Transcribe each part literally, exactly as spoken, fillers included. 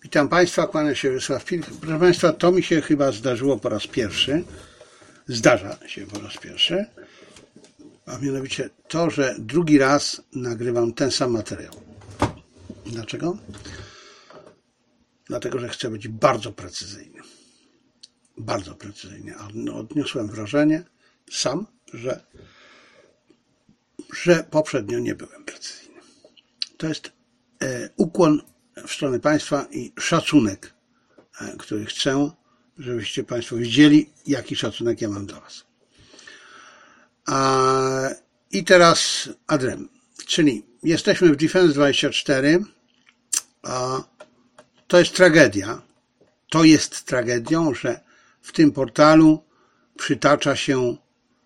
Witam Państwa, kłania się Wiesław Pilch. Proszę Państwa, to mi się chyba zdarzyło po raz pierwszy. Zdarza się po raz pierwszy. A mianowicie to, że drugi raz nagrywam ten sam materiał. Dlaczego? Dlatego, że chcę być bardzo precyzyjny. Bardzo precyzyjny. Odniosłem wrażenie sam, że, że poprzednio nie byłem precyzyjny. To jest e, ukłon w stronę Państwa i szacunek, e, który chcę, żebyście Państwo widzieli, jaki szacunek ja mam dla Was. A, I teraz adrem, czyli jesteśmy w Defense dwadzieścia cztery. A, to jest tragedia. To jest tragedią, że w tym portalu przytacza się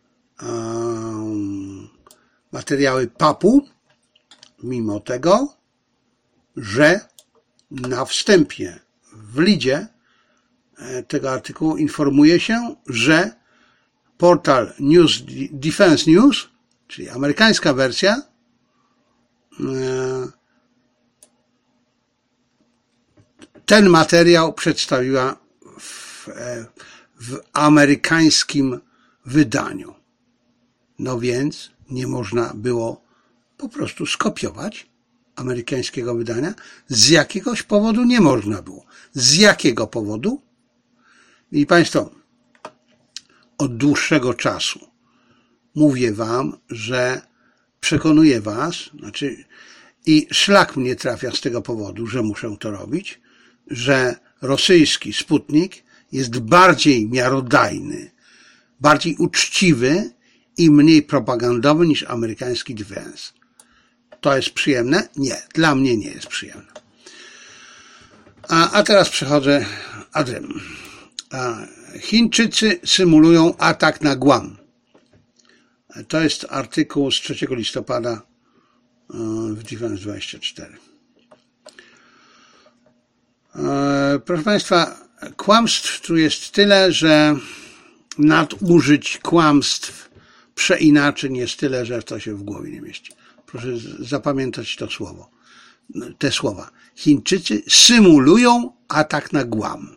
um, materiały papu, mimo tego, że na wstępie w lidzie tego artykułu informuje się, że portal News, Defense News, czyli amerykańska wersja, ten materiał przedstawiła w, w amerykańskim wydaniu. No więc nie można było po prostu skopiować amerykańskiego wydania. Z jakiegoś powodu nie można było. Z jakiego powodu? I Państwo, od dłuższego czasu mówię Wam, że przekonuję Was, znaczy i szlak mnie trafia z tego powodu, że muszę to robić, że rosyjski Sputnik jest bardziej miarodajny, bardziej uczciwy i mniej propagandowy niż amerykański Defense. To jest przyjemne? Nie, dla mnie nie jest przyjemne. A, a teraz przechodzę adrem. A, Chińczycy symulują atak na Guam. To jest artykuł z trzeciego listopada w Defense dwadzieścia cztery. Proszę Państwa, kłamstw tu jest tyle, że nadużyć kłamstw, przeinaczeń jest tyle, że to się w głowie nie mieści. Proszę zapamiętać to słowo, te słowa. Chińczycy symulują atak na Guam.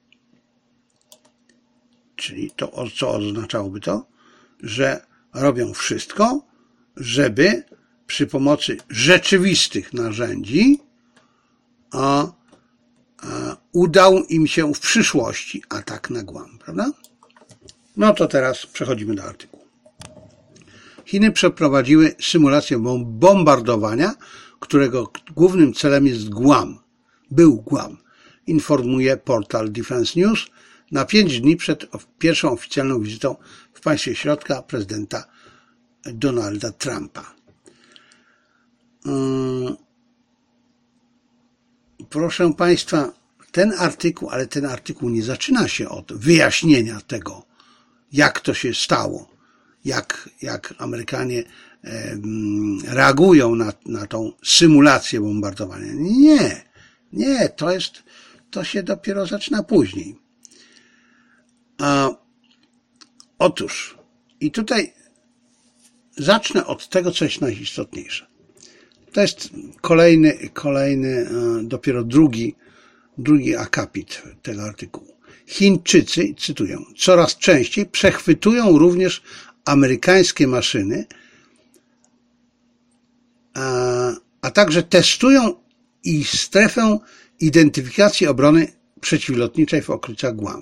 Czyli to, co oznaczałoby to? Że robią wszystko, żeby przy pomocy rzeczywistych narzędzi a, a, udał im się w przyszłości atak na Guam, prawda? No to teraz przechodzimy do artykułu. Chiny przeprowadziły symulację bombardowania, którego głównym celem jest Guam. Był Guam, informuje portal Defense News na pięć dni przed pierwszą oficjalną wizytą w państwie środka prezydenta Donalda Trumpa. Proszę Państwa, ten artykuł, ale ten artykuł nie zaczyna się od wyjaśnienia tego, jak to się stało. Jak, jak Amerykanie e, reagują na, na tą symulację bombardowania. Nie, nie, to jest, to się dopiero zaczyna później. A, otóż, i tutaj zacznę od tego, co jest najistotniejsze. To jest kolejny, kolejny, dopiero drugi, drugi akapit tego artykułu. Chińczycy, cytuję, coraz częściej przechwytują również amerykańskie maszyny, a, a także testują i strefę identyfikacji obrony przeciwlotniczej w okolicach Guam.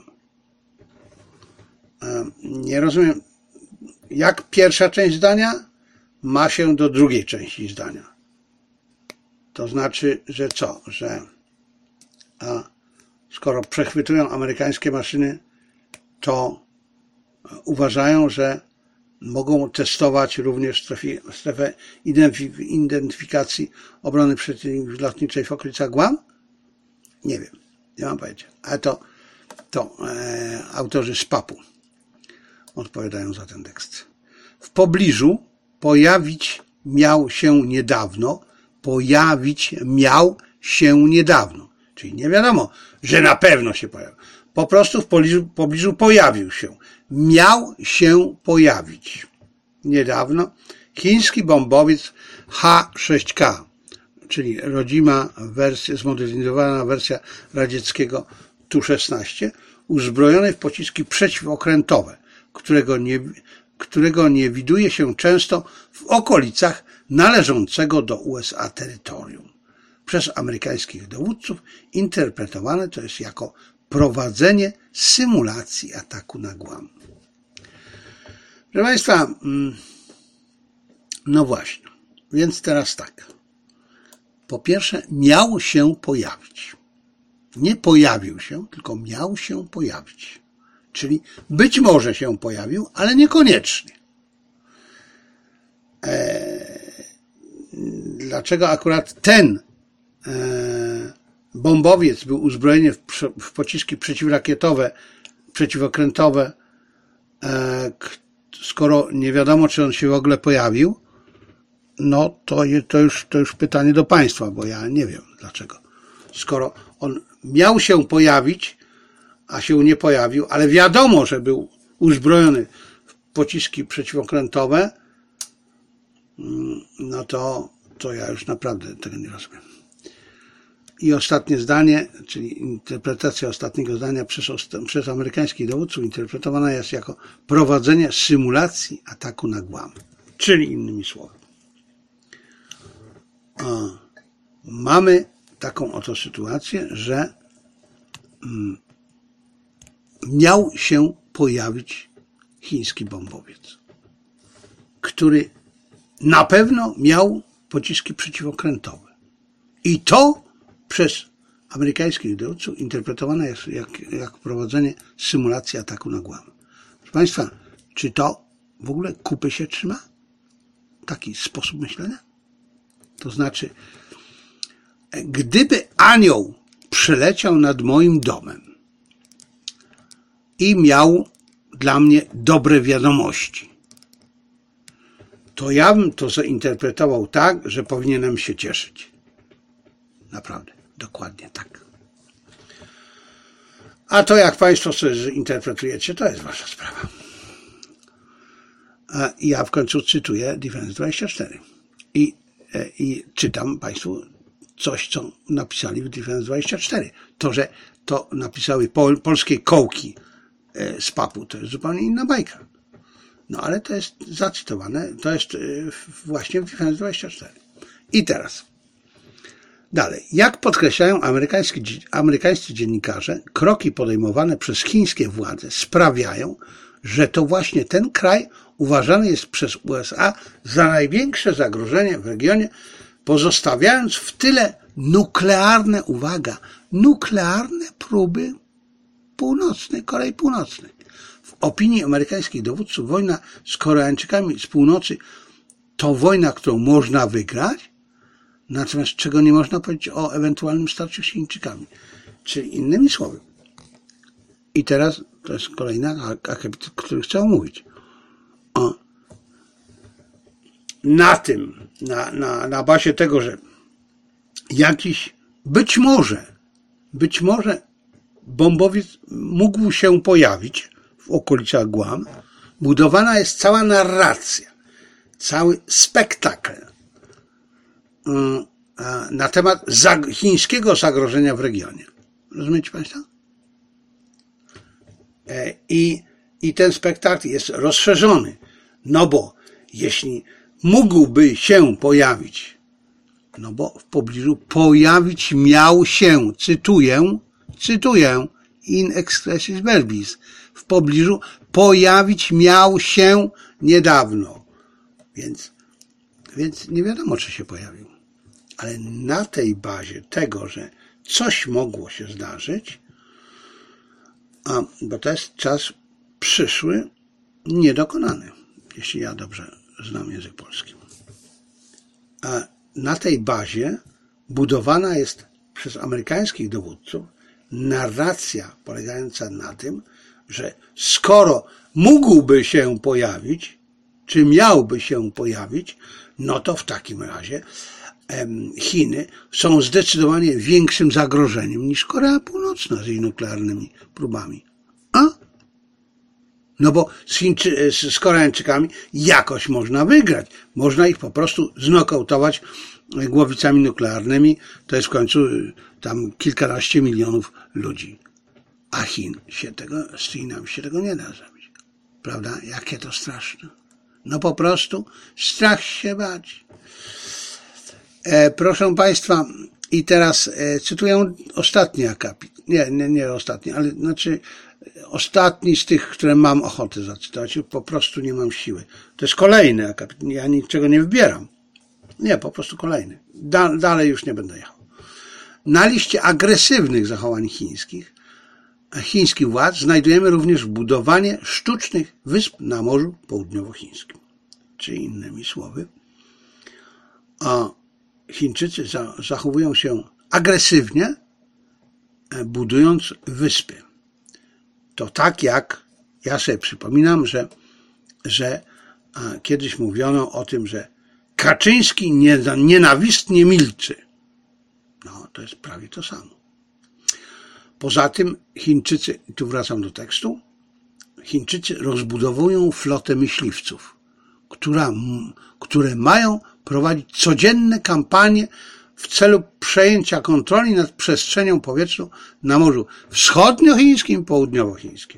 A, nie rozumiem, jak pierwsza część zdania ma się do drugiej części zdania. To znaczy, że co? Że a, skoro przechwytują amerykańskie maszyny, to uważają, że mogą testować również strefę, strefę identyfikacji obrony przeciwlotniczej w okolicach Guam? Nie wiem, nie mam pojęcia. Ale to, to e, autorzy z papu odpowiadają za ten tekst. W pobliżu pojawić miał się niedawno, pojawić miał się niedawno. Czyli nie wiadomo, że na pewno się pojawił. Po prostu w pobliżu, pobliżu pojawił się. Miał się pojawić. Niedawno chiński bombowiec H sześć K, czyli rodzima wersja, zmodernizowana wersja radzieckiego Tu szesnaście, uzbrojonej w pociski przeciwokrętowe, którego nie, którego nie widuje się często w okolicach należącego do U S A terytorium. Przez amerykańskich dowódców interpretowane to jest jako prowadzenie symulacji ataku na Guam. Proszę Państwa, no właśnie, więc teraz tak. Po pierwsze, miał się pojawić. Nie pojawił się, tylko miał się pojawić. Czyli być może się pojawił, ale niekoniecznie. Eee, dlaczego akurat ten e, bombowiec był uzbrojony w, w pociski przeciwrakietowe, przeciwokrętowe, e, skoro nie wiadomo, czy on się w ogóle pojawił, no to, to, już, to już pytanie do Państwa, bo ja nie wiem dlaczego. Skoro on miał się pojawić, a się nie pojawił, ale wiadomo, że był uzbrojony w pociski przeciwokrętowe, no to, to ja już naprawdę tego nie rozumiem. I ostatnie zdanie, czyli interpretacja ostatniego zdania przez, przez amerykańskich dowódców interpretowana jest jako prowadzenie symulacji ataku na Guam. Czyli innymi słowy. A, mamy taką oto sytuację, że mm, miał się pojawić chiński bombowiec, który na pewno miał pociski przeciwokrętowe. I to przez amerykańskich dowódców interpretowane jest jak, jak prowadzenie symulacji ataku na Guam. Proszę Państwa, czy to w ogóle kupy się trzyma? Taki sposób myślenia? To znaczy, gdyby anioł przeleciał nad moim domem i miał dla mnie dobre wiadomości, to ja bym to zainterpretował tak, że powinienem się cieszyć. Naprawdę, dokładnie tak. A to jak Państwo sobie interpretujecie, to jest Wasza sprawa. A ja w końcu cytuję Defense dwadzieścia cztery i, i czytam Państwu coś, co napisali w Defense dwadzieścia cztery. To, że to napisały pol, polskie kołki z papu, to jest zupełnie inna bajka. No ale to jest zacytowane, to jest właśnie w Defense dwadzieścia cztery. I teraz dalej. Jak podkreślają amerykańscy, amerykańscy dziennikarze, kroki podejmowane przez chińskie władze sprawiają, że to właśnie ten kraj uważany jest przez U S A za największe zagrożenie w regionie, pozostawiając w tyle nuklearne, uwaga, nuklearne próby północnej, Korei Północnej. W opinii amerykańskich dowódców wojna z Koreańczykami z północy to wojna, którą można wygrać, natomiast czego nie można powiedzieć o ewentualnym starciu z Chińczykami. Czyli innymi słowy. I teraz to jest kolejna akapit, o którym chcę omówić. O, na tym, na, na, na bazie tego, że jakiś, być może, być może bombowiec mógł się pojawić w okolicach Guam, budowana jest cała narracja, cały spektakl na temat chińskiego zagrożenia w regionie. Rozumiecie Państwo? I, i ten spektakl jest rozszerzony, no bo jeśli mógłby się pojawić, no bo w pobliżu pojawić miał się, cytuję, cytuję, in expressis verbis, w pobliżu pojawić miał się niedawno. Więc, więc nie wiadomo, czy się pojawił. Ale na tej bazie tego, że coś mogło się zdarzyć, a, bo to jest czas przyszły, niedokonany, jeśli ja dobrze znam język polski. A na tej bazie budowana jest przez amerykańskich dowódców narracja polegająca na tym, że skoro mógłby się pojawić, czy miałby się pojawić, no to w takim razie Chiny są zdecydowanie większym zagrożeniem niż Korea Północna z jej nuklearnymi próbami. A? No bo z, Chińczy, z Koreańczykami jakoś można wygrać. Można ich po prostu znokautować głowicami nuklearnymi, to jest w końcu tam kilkanaście milionów ludzi. A Chin się tego, z Chinami się tego nie da zrobić. Prawda? Jakie to straszne. No po prostu strach się bać. E, proszę Państwa, i teraz e, cytuję ostatni akapit. Nie, nie, nie ostatni, ale znaczy ostatni z tych, które mam ochotę zacytować. Po prostu nie mam siły. To jest kolejny akapit. Ja niczego nie wybieram. Nie, po prostu kolejny. Da, dalej już nie będę jechał. Na liście agresywnych zachowań chińskich, chińskich władz znajdujemy również budowanie sztucznych wysp na Morzu Południowochińskim. Czy innymi słowy, a Chińczycy za, zachowują się agresywnie, budując wyspy. To tak jak, ja sobie przypominam, że, że kiedyś mówiono o tym, że Kaczyński nienawistnie milczy. No, to jest prawie to samo. Poza tym Chińczycy, tu wracam do tekstu, Chińczycy rozbudowują flotę myśliwców, która, które mają prowadzić codzienne kampanie w celu przejęcia kontroli nad przestrzenią powietrzną na Morzu Wschodniochińskim i Południowochińskim.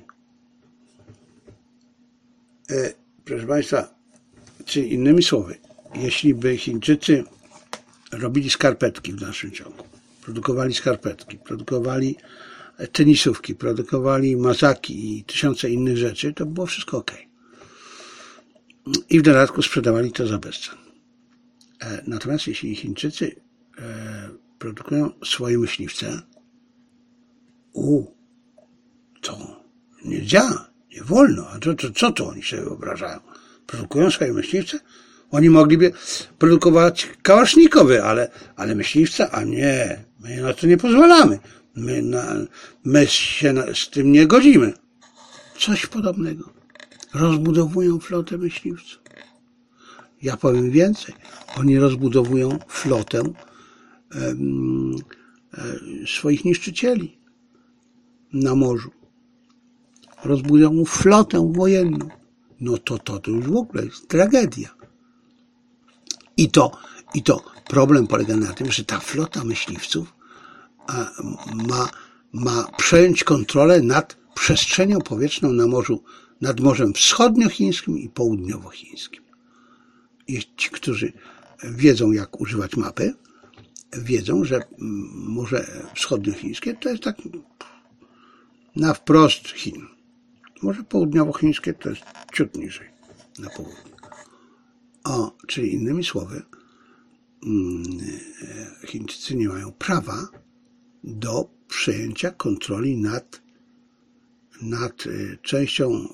E, proszę Państwa, czy innymi słowy, jeśli by Chińczycy robili skarpetki w dalszym ciągu, produkowali skarpetki, produkowali tenisówki, produkowali mazaki i tysiące innych rzeczy, to było wszystko ok. I w dodatku sprzedawali to za bezcen. Natomiast jeśli Chińczycy produkują swoje myśliwce, u, to nie działa, nie wolno. A to, to, co to oni sobie wyobrażają? Produkują swoje myśliwce? Oni mogliby produkować kałasznikowy, ale, ale myśliwce? A nie, my na to nie pozwalamy. My, na, my się na, z tym nie godzimy. Coś podobnego. Rozbudowują flotę myśliwców. Ja powiem więcej. Oni rozbudowują flotę um, swoich niszczycieli na morzu. Rozbudują flotę wojenną. No to, to, to już w ogóle jest tragedia. I to, i to problem polega na tym, że ta flota myśliwców a, ma, ma przejąć kontrolę nad przestrzenią powietrzną na morzu, nad Morzem Wschodniochińskim i Południowochińskim. I ci, którzy wiedzą, jak używać mapy, wiedzą, że Morze Wschodniochińskie to jest tak na wprost Chin. Morze Południowochińskie to jest ciut niżej, na południe. O, czyli innymi słowy, Chińczycy nie mają prawa do przejęcia kontroli nad, nad częścią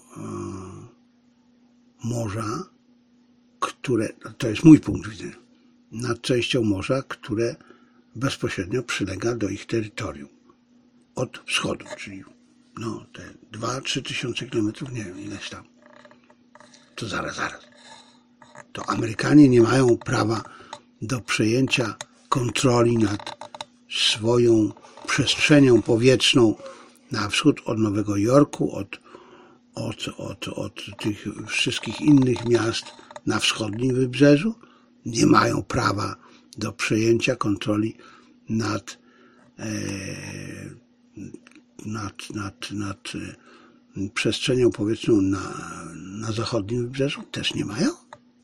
morza, które, to jest mój punkt widzenia, nad częścią morza, które bezpośrednio przylega do ich terytorium od wschodu, czyli no, te dwa trzy tysiące kilometrów, nie wiem ileś tam. To zaraz, zaraz. To Amerykanie nie mają prawa do przejęcia kontroli nad swoją przestrzenią powietrzną na wschód od Nowego Jorku, od, od, od, od tych wszystkich innych miast na wschodnim wybrzeżu. Nie mają prawa do przejęcia kontroli nad, e, nad, nad, nad e, przestrzenią powietrzną na, na zachodnim wybrzeżu. Też nie mają?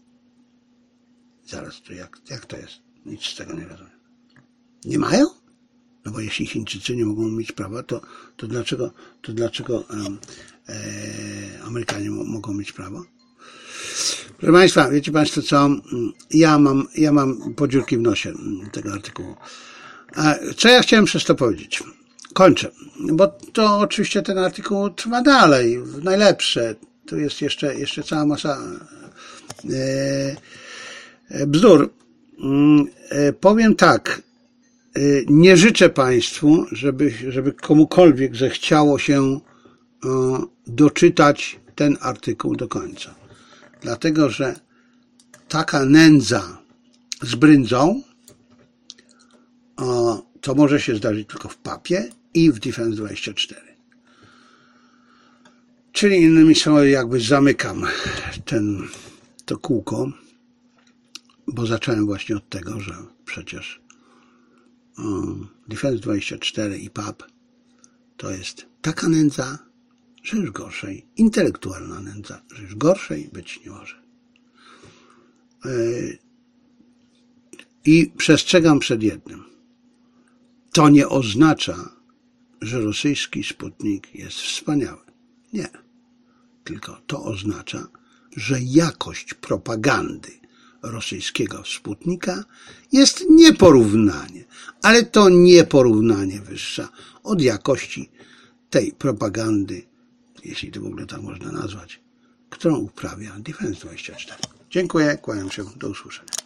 Zaraz, to jak, jak to jest? Nic z tego nie rozumiem. Nie mają? No bo jeśli Chińczycy nie mogą mieć prawa, to, to dlaczego, to dlaczego e, e, Amerykanie mogą mieć prawo? Proszę Państwa, wiecie Państwo co? Ja mam, ja mam podziurki w nosie tego artykułu. A co ja chciałem przez to powiedzieć? Kończę, bo to oczywiście ten artykuł trwa dalej, najlepsze. Tu jest jeszcze, jeszcze cała masa e, bzdur. E, powiem tak, e, nie życzę Państwu, żeby, żeby komukolwiek zechciało się e, doczytać ten artykuł do końca. Dlatego, że taka nędza z bryndzą o, to może się zdarzyć tylko w papie i w Defense dwadzieścia cztery. Czyli innymi słowy jakby zamykam ten, to kółko, bo zacząłem właśnie od tego, że przecież um, Defense dwadzieścia cztery i P A P to jest taka nędza, że już gorszej, intelektualna nędza, że już gorszej być nie może. Yy, I przestrzegam przed jednym. To nie oznacza, że rosyjski Sputnik jest wspaniały. Nie. Tylko to oznacza, że jakość propagandy rosyjskiego Sputnika jest nieporównanie, ale to nieporównanie wyższa od jakości tej propagandy, jeśli to w ogóle tak można nazwać, którą uprawia Defense dwadzieścia cztery. Dziękuję, kłaniam się, do usłyszenia.